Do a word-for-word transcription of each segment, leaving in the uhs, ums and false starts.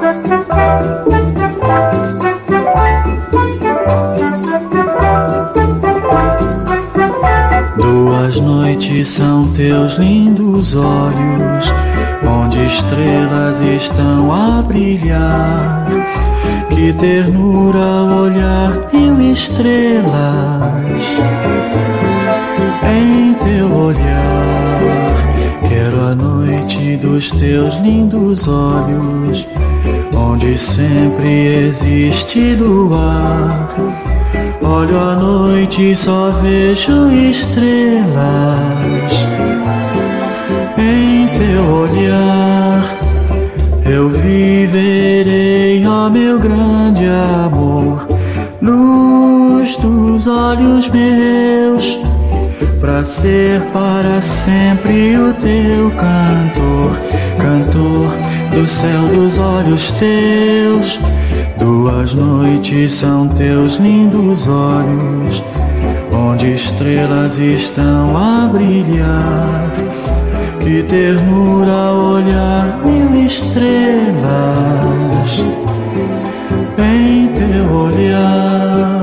Duas noites são teus lindos olhos, onde estrelas estão a brilhar. Que ternura ao olhar, mil estrelas em teu olhar. Quero a noite dos teus lindos olhos, onde sempre existe luar. Olho à noite e só vejo estrelas em teu olhar. Eu viverei, ó meu grande amor, luz dos olhos meus, pra ser para sempre o teu cantor, cantor do céu dos olhos teus. Duas noites são teus lindos olhos, onde estrelas estão a brilhar. Que ternura ao olhar, mil estrelas em teu olhar.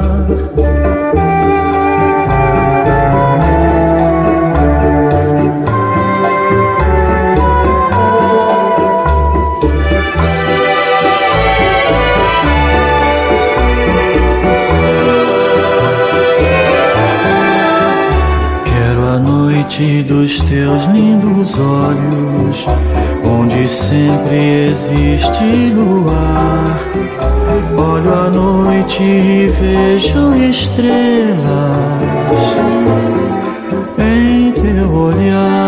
Dos teus lindos olhos, onde sempre existe luar. Olho à noite e vejo estrelas em teu olhar.